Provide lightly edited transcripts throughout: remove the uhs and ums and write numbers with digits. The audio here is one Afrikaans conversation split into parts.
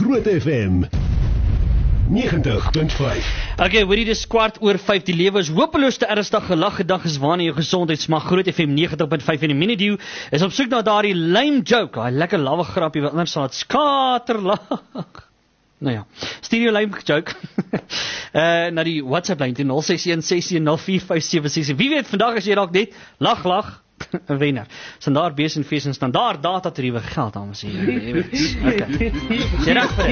Groot FM 90.5. Okay, hoorie, dis 4:15. Die lewe is hopeloos te ernstig. Gelag gedag is waarna jou gesondheid smag. Groot FM 90.5 en die Minidew is op soek na daardie lame joke, daai lekker lawwe grappie wat anders sal het skaterlag. Nou ja, stuur jou lame joke na die WhatsApp lyn 0616104576. Wie weet, vandag as jy dalk net lag 'n wenner. Standaard bees en fees en standaard data tariewe geld, dames en here. Okay. Jy reg vir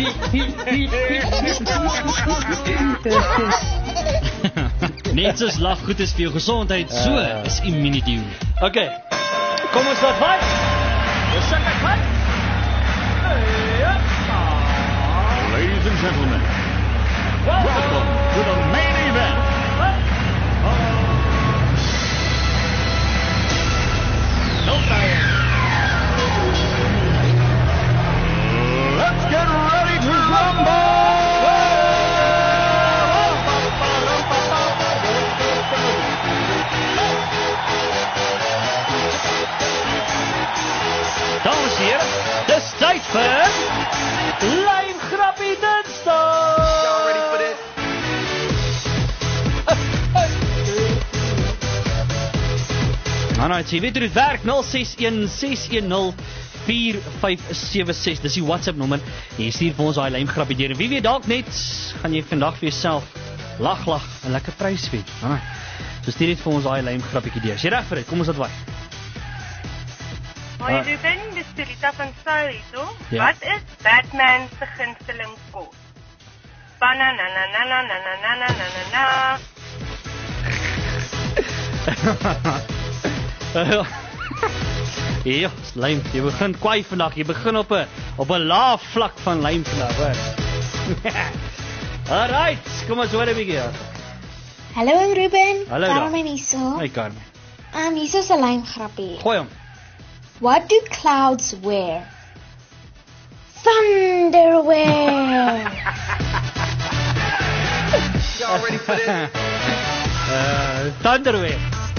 dit? Net soos lag goed is vir jou gesondheid, so is Immunidew. Okay. Kom ons laat vat. Dis seker vat. Ladies and gentlemen, welcome to the main event. Let's get ready to rumble! Dames en heren, dis tyd vir Lime Grappie Dinsdag! Y'all ready for this? Alright, so jy weet hoe dit werk, 0616104576, dis die WhatsApp nommer, en jy stuur vir ons daai Lime Grappie deur, en wie weet dalk net, gaan jy vandag vir jouself lag, en lekker prys wen, alright, so stuur net vir ons daai Lime Grappie deur, is jy reg vir dit, kom ons dat waai. Hoi Ruben, dis Rita van Sail, so? Ja. Wat is Batman se gunsteling kos? Banananananananananana. Ja, lym, jy begin kwaai vandag, jy begin op 'n lae vlak van lym vandag, hoor. Alright, kom ons hoor 'n bietjie. Hallo Ruben, Hallo Carmen hierso. Hey Carmen. Hierso is 'n lymgrappie. Gooi hom. What do clouds wear? Thunderwear. Y'all ready for this? Thunderwear.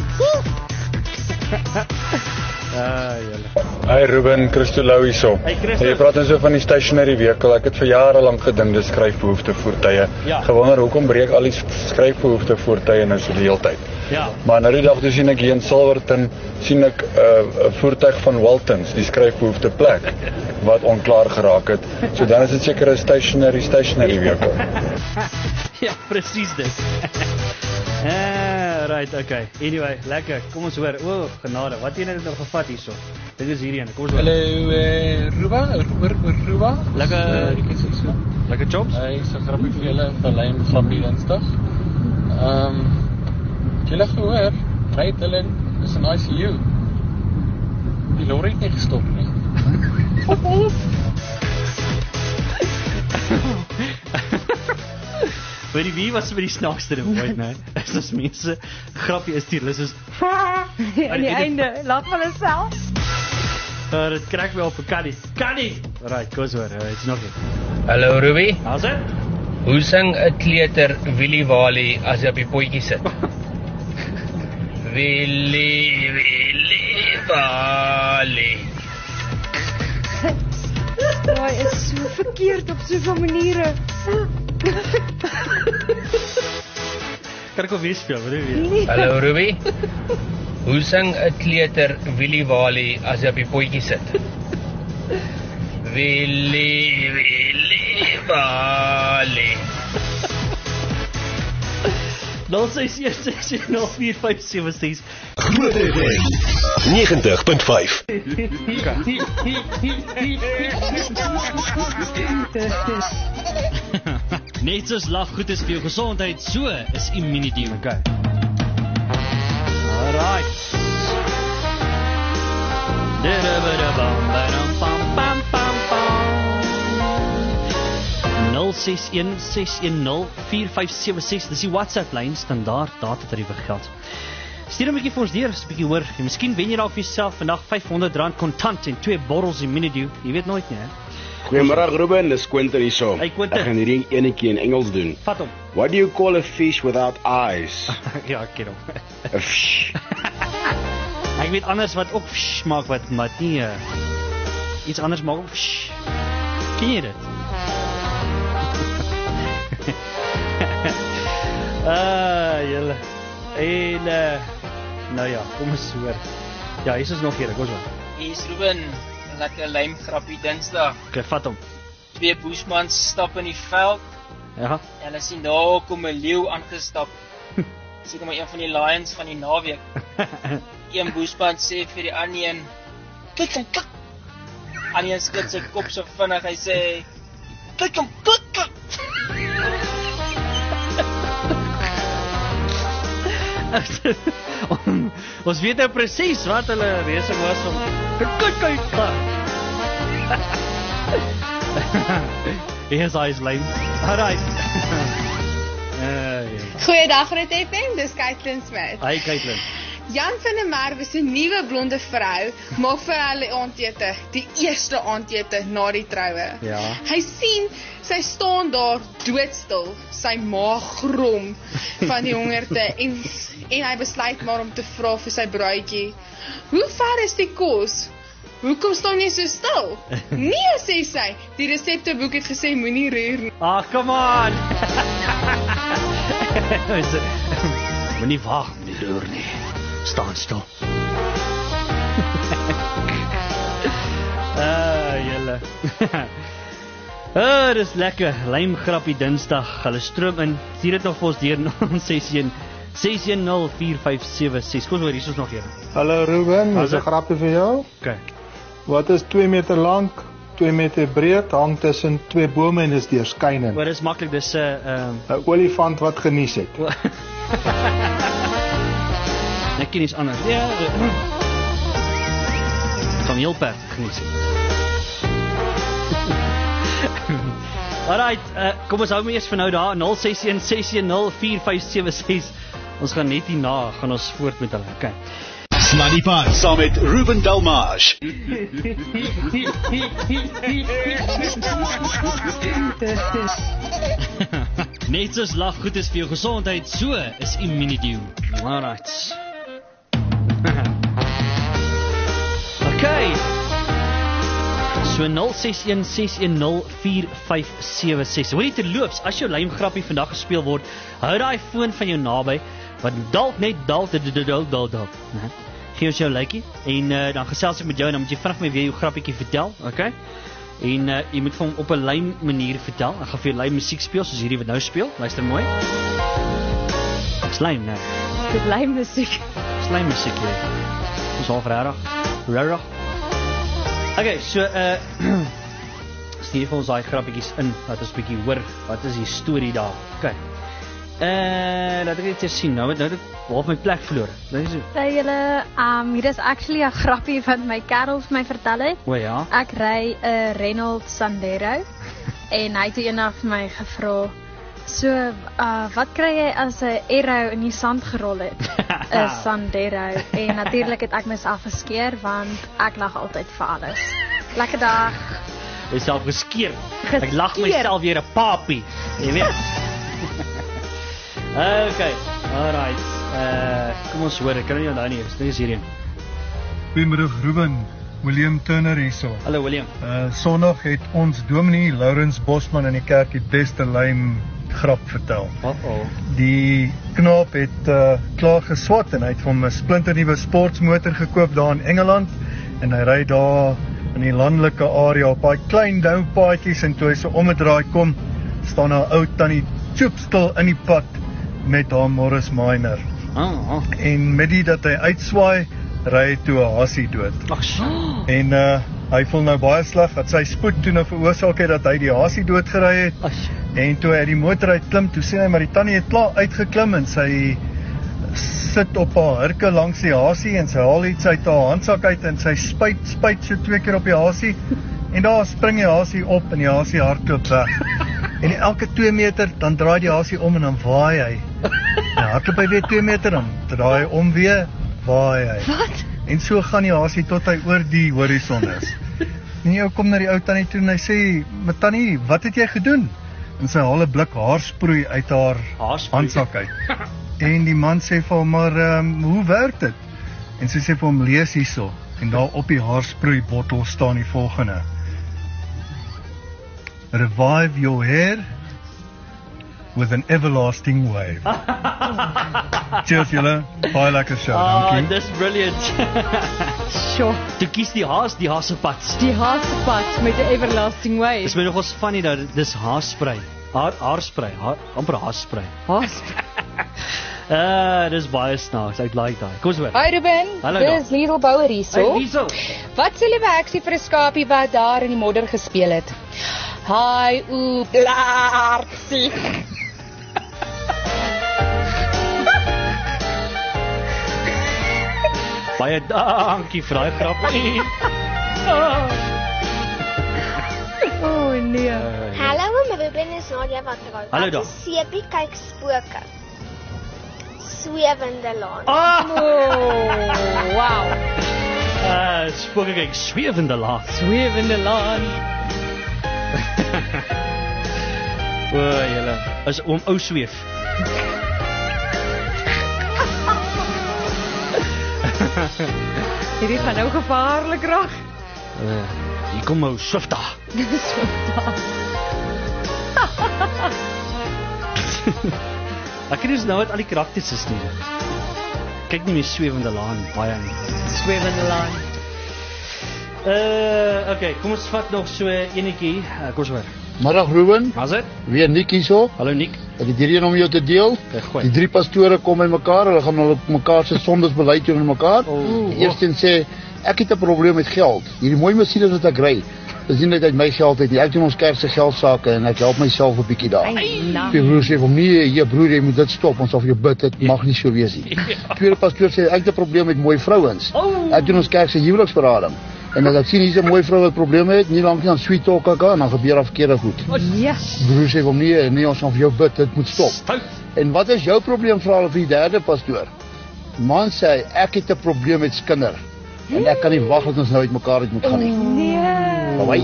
Julle. Hi Ruben, Christo Lou hierso. Hey Christo. Jy praat ons so van die stationary wekel. Ek het vir jare lank gedink dis skryfbehoefte voertuie. Ja. Gewonder hoekom breek al die skryfbehoefte voertuie nou so die hele tyd. Ja. Maar nou die dag toe sien ek hier in Silverton sien ek 'n voertuig van Waltons, die skryfbehoefte plek wat onklaar geraak het. So dan is dit seker 'n stationary wekel. Ja, presies dit. Right, okay. Anyway, lekker. Kom ons hoor. O, genade. Wat het jy nou gevat hierso? Dit is hierdie een. Kom ons hoor. Hallo, Ruba. Lekker. Lekker chops? Hy so grappig vir julle vir Lime Grappie Dinsdag. Julle gehoor? Right, hulle is in ICU. Die lorry het nie gestop nie. Weet jy wie was vir die snaakste ding ooit, né? Is as mense grappie is hier, hulle is aan die einde, lag van hulle self. Dit krak my op 'n kannie. Right, kom hoor, it's nog nie. Hallo Ruby. How's it? Hoe sing 'n kleuter Willy Wally as hy op die potjie sit? Willy Wally. Hy is so verkeerd op soveel maniere. Kan ek weer speel, wat doen jy? Hallo Ruby. Hoe sing 'n kleuter Willy Wally as hy op die potjie sit? Willy Wally. 0616104576 Groot FM 90.5. Net soos lag goed is vir jou gesondheid, so is Immunidew. Okay. Alright. 0616104576, dis die WhatsApp lyn, standaard data tariewe geld. Stuur 'n bietjie vir ons deur, 'n bietjie hoor. En miskien wen jy dalk vir jouself vandag R500 kontant en 2 bottels Immunidew. Jy weet nooit nie, hè. Goeiemôre Ruben, dis Quinter hierso. Hey Quinter. Ek gaan hierdie enetjie in Engels doen. Vat hom. What do you call a fish without eyes? Ja, ek ken hom. A fish. Ek weet anders wat ook fish maak wat nie iets anders maak ook fish. Ken jy dit? Julle. En, nou ja, kom eens hoor. Ja, hier is nog hier, kom eens hoor. Hier is Ruben, lekker lijm grappie dinsdag. Oké, vat hom. 2 boesmans stap in die veld. Ja. En hulle sien daar kom 'n leeu aangestap. Seker maar een van die lions van die naweek. Een boesman sê vir die ander een, kyk hom, kyk. Ander een skud sy kop so vinnig, hy sê, kyk hom, kyk. Ons weet nou presies wat hulle resing was om kyk. Yes, hy is lame. Alright. Goeiedag Groot FM, dis Caitlin Smith. Hi Caitlin. Jan van der Merwe se nuwe blonde vrou maak vir hulle aandete, die eerste aandete na die troue. Ja. Hy sien sy staan daar doodstil, sy maag grom van die hongerte en hy besluit maar om te vra vir sy bruidjie, hoe ver is die kos? Hoekom staan jy so stil? Nee, sê sy, die resepteboek het gesê moenie roer nie. Ah, come on. Moenie waag, moenie roer nie. Staan stil. Julle. Dis lekker. Lijmgrappie dinsdag. Hulle stroom in. Stuur dit nog vir ons deur 0616104576. Kom hoor, hier is nog een. Hallo Ruben, dis 'n grappie vir jou. Okay. Wat is 2 meter lank, 2 meter breed, hang tussen 2 bome en is deurskynend. Maar dis maklik, dis 'n olifant wat genies het. Ek ken iets anders. Ja. Kameelperd genies het. Alright, kom ons hou my eers vir nou daar 0616104576. Ons gaan net hierna gaan ons voort met hulle. Okay. Sluddy Park saam met Ruben Delmage. Net soos lag goed is vir jou gesondheid, so is Immunidew. Alright. Okay. So 0616104576. Hoorie terloops, as jou lijmgrappie vandag gespeel word, hou daai foon van jou naby, wat dalk net dalk. Gee ons jou likeie en dan gesels ek met jou en dan moet jy vinnig my weer jou grappietjie vertel, okay? En jy moet vir hom op 'n lym manier vertel. Ek gaan vir jou lym musiek speel soos hierdie wat nou speel. Luister mooi. Slime, nee. Dit lym musiek. Slime musiek hier. Ons al regtig. Okay, so stuur vir ons daai grappietjies in. Laat ons 'n bietjie hoor wat is die storie daar. Okay. Laat ek net sien nou het half my plek verloor. Hey julle, hier is actually 'n grappie wat my kerel vir my vertel het. O ja. Ek ry 'n Renault Sandero en hy het eendag vir my gevra, so wat kry jy as 'n arrow in die sand gerol het? 'n Sandero. En natuurlik het ek myself geskeer want ek lag altyd vir alles. Lekker dag. Myself geskeer. Ek lag myself weer 'n papie. Jy weet. Okay, alright. Kom ons hoor, ek kan nie onthou nie. Dis hierheen. Goeiemôre Ruben, William Turner hierso. Hallo William. Sondag het ons dominee Laurens Bosman in die kerk die beste lym grap vertel. Die knaap het klaar geswat en hy het vir hom 'n splinternuwe sportmotor gekoop daar in Engeland en hy ry daar in die landelike area op daai klein doupaadjies en toe hy so om 'n draai kom, staan 'n ou tannie choopstil in die pad met haar Morris Minor. En met die dat hy uitswaai, ry hy toe 'n hasie dood. En hy voel nou baie sleg dat sy spoed toe nou veroorsaak het dat hy die hasie dood gery het. En toe hy die motor uitklim, toe sien hy maar die tannie het klaar uitgeklim en sy sit op haar hurke langs die hasie en sy haal iets uit haar handsak uit en sy spuit so 2 keer op die hasie en daar spring die hasie op en die hasie hardloop weg. En elke 2 meter dan draai die hasie om en dan waai hy. Nou hardloop hy weer 2 meter dan draai hy om weer, waai hy. Wat? En so gaan die hasie tot hy oor die horison is. En die ou kom na die ou tannie toe en hy sê, "Maar tannie, wat het jy gedoen?" En sy haal 'n blik haarsproei uit haar handsak uit. En die man sê vir hom, "Maar hoe werk dit?" En sy sê vir hom, "Lees hierso." En daar op die haarsproei bottel staan die volgende: Revive your hair, with an everlasting wave. Cheers julle, baie lekker show, dankie. Dis brilliant. Sure. Toe kies die haasepad. Die haasepad met 'n everlasting wave. Dis my nogals funny dat dis haarspray. Haarspray, amper haarspray. Dis baie snaaks, ek like daai. Kom ons hoor. Hi Ruben, Hallo dis Liesel Bouwer hierso. Hey Liesel. Wat sê jy by aksie vir 'n skapie wat daar in die modder gespeel het? Hi Blaartsie. Baie dankie vir daai grappie. Oh nee. Hallo, Ruben is Nadia wat raai. Hallo daar. Sepie kyk spooke. Swewende laan. Wow. Spooke kyk swewende laan. Swewende laan. Julle, is om ou sweef. Hierdie gaan nou gevaarlik raak. Hier kom ou Swifta. Ek het dus nou wat al die karakters is nie. Kyk nie meer swewende laan, baie nie. Swewende laan. Okay, kom ons vat nog so enetjie. Kom ons hoor. Middag Ruben. Wat is dit? Weer Nick hierso. Hallo Nick. Ek het hierdie om jou te deel. Die 3 pastore kom by mekaar, hulle gaan hulle mekaar se sondes bely teenoor mekaar. Die eerste sê ek het 'n probleem met geld. Hierdie mooi masjiene wat ek ry. Dis nie net uit my geld uit nie. Ek doen ons kerk se geld sake en ek help myself 'n bietjie daar. Die broer sê vir my, "Ja broer, jy moet dit stop, ons sal vir jou bid, dit mag nie so wees nie." Tweede pastoor sê ek het 'n probleem met mooi vrouens. Ek doen ons kerk se huweliksberading. En as ek sien hier's 'n mooi vrou wat probleme het, nie lank nie aan sweet talk ek en dan gebeur daar verkeerde goed. Broer sê vir my, "Nee, ons gaan vir jou bid, dit moet stop." En wat is jou probleem vra hulle vir die derde pastoor? Man sê ek het 'n probleem met skinder. En ek kan nie wag dat ons nou uitmekaar uit moet gaan nie. Nee. Bye.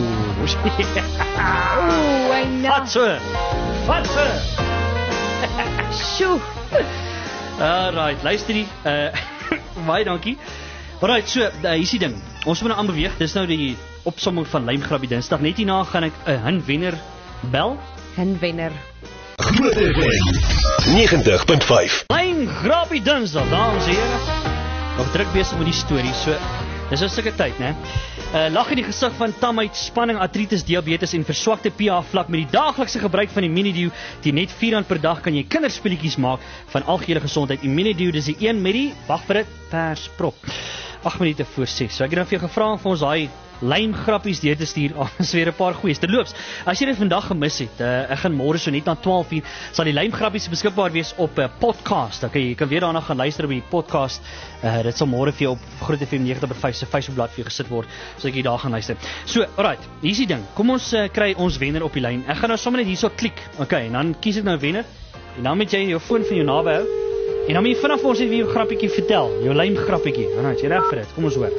Wat so? Sjoe. Alright, luister nie. Baie dankie. Alright, so, hier is die ding. Ons moet nou aanbeweeg. Dis nou die opsomming van Lymgrappie Dinsdag. Net hierna gaan ek 'n hinwenner bel. Hinwenner. Groot FM 90.5. Lymgrappie Dinsdag, dames en here. Nog druk besig met die storie. So, dis 'n stukkie tyd, né? Lag in die gesig van tamheid, spanning, artritis, diabetes en verswakte pH vlak met die daaglikse gebruik van Immunedio. Teen net R4 per dag kan jy kinderspeletjies maak van algehele gesondheid. Immunedio, dis die een met die, wag vir dit, persprop. 8 minute voor 6. So ek het nou vir jou gevra om vir ons daai lymgrappies deur te stuur. Ons weer 'n paar goeies. Terloops, as jy dit vandag gemis het, ek gaan môre so net na 12:00 sal die lymgrappies beskikbaar wees op 'n podcast. Okay, jy kan weer daarna gaan luister op die podcast. Dit sal môre vir jou op Groot FM 90.5 se Facebookblad vir jou gesit word, sodat jy daar gaan luister. So, alright, hier's die ding. Kom ons kry ons wenner op die lyn. Ek gaan nou sommer net hierso klik. Okay, en dan kies ek nou wenner. En dan moet jy jou foon van jou naby hou. En dan moet jy vinnig vir ons net weer 'n grappietjie vertel. Jou lymgrappietjie. Alright, jy reg vir dit. Kom ons hoor.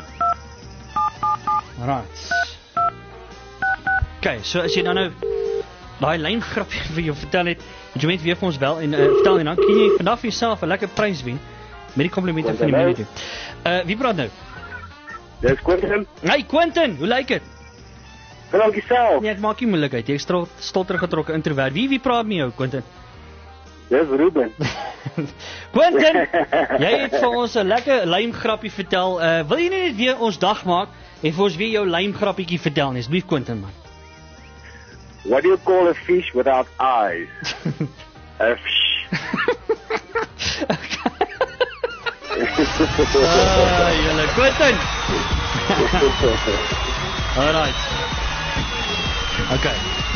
Alright. Okay, so as jy dan nou daai lymgrappie vir jou vertel het, moet jy net weer vir ons bel en vertel en dan kan jy vandag vir jouself 'n lekker prys wen met die komplimente van die Immunedio. Wie praat nou? Dis Quentin. Hey Quentin, hoe lyk dit? Dankie self. Nee, ek maak nie moeilikheid. Jy is stolter getrokke introvert. Wie praat met jou, Quentin? Dis Ruben. Quentin, jy het vir ons 'n lekker lymgrappie vertel. Wil jy net weer ons dag maak en vir ons weer jou lymgrappietjie vertel nie? Asseblief Quentin man. What do you call a fish without eyes? A fish. Julle Quentin. Alright. Okay.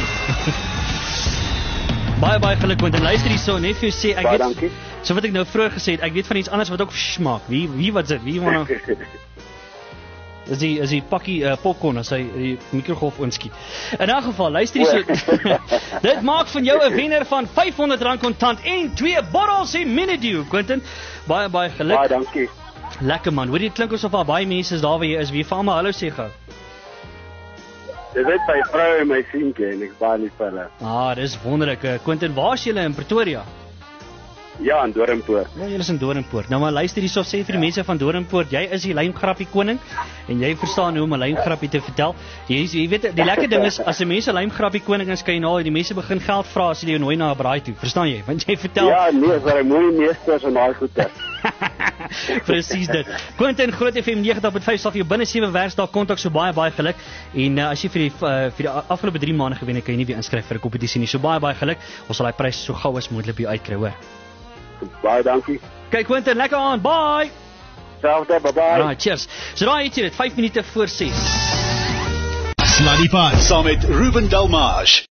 Baie geluk Quentin. Luister hierso, net vir jou sê ek weet. So wat ek nou vroeër gesê het, ek weet van iets anders wat ook smaak. Wie wat dit? Wie wanneer Is die pakkie popcorn as hy die mikrogolf inskiet. In 'n geval, luister hierso. Dit maak van jou 'n wenner van R500 kontant en 2 bottels Immunedio, Quentin. Baie geluk. Baie dankie. Lekker man. Hoor jy dit klink asof daar baie mense is daar waar jy is. Wie vir almal hallo sê gou. Dis net my vrou en my seentjie en ek baie lief vir hulle. Dis wonderlik. Quentin, waar is julle in Pretoria? Ja, in Doornpoort. Ja, jy is in Doornpoort. Nou maar luister hierso, sê vir die mense van Doornpoort, jy is die lymgrappie koning en jy verstaan hoe om 'n lymgrappie te vertel. Jy weet, die lekker ding is as 'n mens 'n lymgrappie koning is, kan jy nou die mense begin geld vra as jy jou nooi na 'n braai toe. Verstaan jy? Want jy vertel. Ja, nee, maar hy mooi meesters en daai goeie. Presies dit. Quentin, Groot FM 90.5 sal vir jou binne 7 werksdae kontak, so baie geluk. En as jy vir die afgelope 3 maande gewen het, kan jy nie weer inskryf vir 'n kompetisie nie. So baie geluk. Ons sal daai prys so gou as moontlik by jou uitkry, hoor. Baie dankie. Kyk Quentin, lekker aan. Bye. Selfde, bye. Right, cheers. So daai het jy dit 5 minute voor 6. Sluddy Park saam met Ruben Delmage.